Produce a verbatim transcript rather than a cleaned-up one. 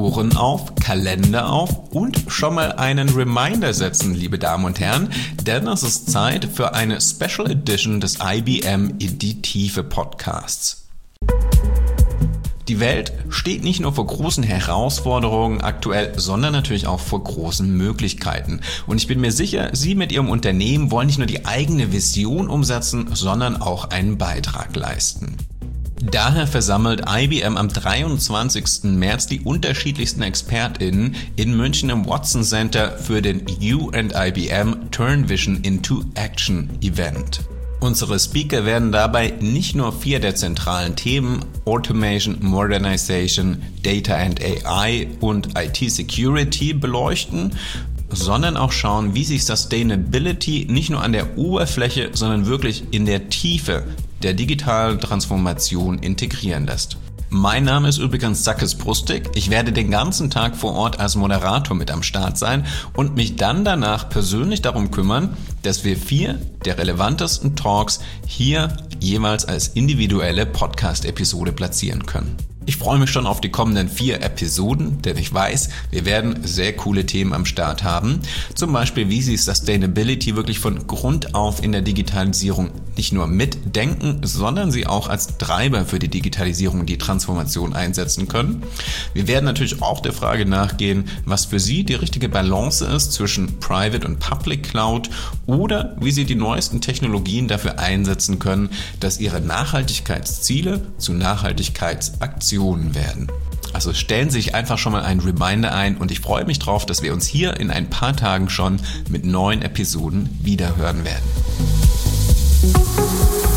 Ohren auf, Kalender auf und schon mal einen Reminder setzen, liebe Damen und Herren, denn es ist Zeit für eine Special Edition des I B M in die Tiefe Podcasts. Die Welt steht nicht nur vor großen Herausforderungen aktuell, sondern natürlich auch vor großen Möglichkeiten. Und ich bin mir sicher, Sie mit Ihrem Unternehmen wollen nicht nur die eigene Vision umsetzen, sondern auch einen Beitrag leisten. Daher versammelt I B M am dreiundzwanzigsten März die unterschiedlichsten ExpertInnen in München im Watson Center für den You and I B M Turn Vision into Action Event. Unsere Speaker werden dabei nicht nur vier der zentralen Themen Automation, Modernization, Data and A I und I T Security beleuchten, sondern auch schauen, wie sich Sustainability nicht nur an der Oberfläche, sondern wirklich in der Tiefe der digitalen Transformation integrieren lässt. Mein Name ist übrigens Sakis Prustik. Ich werde den ganzen Tag vor Ort als Moderator mit am Start sein und mich dann danach persönlich darum kümmern, dass wir vier der relevantesten Talks hier jeweils als individuelle Podcast-Episode platzieren können. Ich freue mich schon auf die kommenden vier Episoden, denn ich weiß, wir werden sehr coole Themen am Start haben. Zum Beispiel, wie Sie Sustainability wirklich von Grund auf in der Digitalisierung nicht nur mitdenken, sondern sie auch als Treiber für die Digitalisierung und die Transformation einsetzen können. Wir werden natürlich auch der Frage nachgehen, was für Sie die richtige Balance ist zwischen Private und Public Cloud oder wie Sie die neuesten Technologien dafür einsetzen können, dass Ihre Nachhaltigkeitsziele zu Nachhaltigkeitsaktionen werden. Also stellen Sie sich einfach schon mal einen Reminder ein und ich freue mich drauf, dass wir uns hier in ein paar Tagen schon mit neuen Episoden wiederhören werden.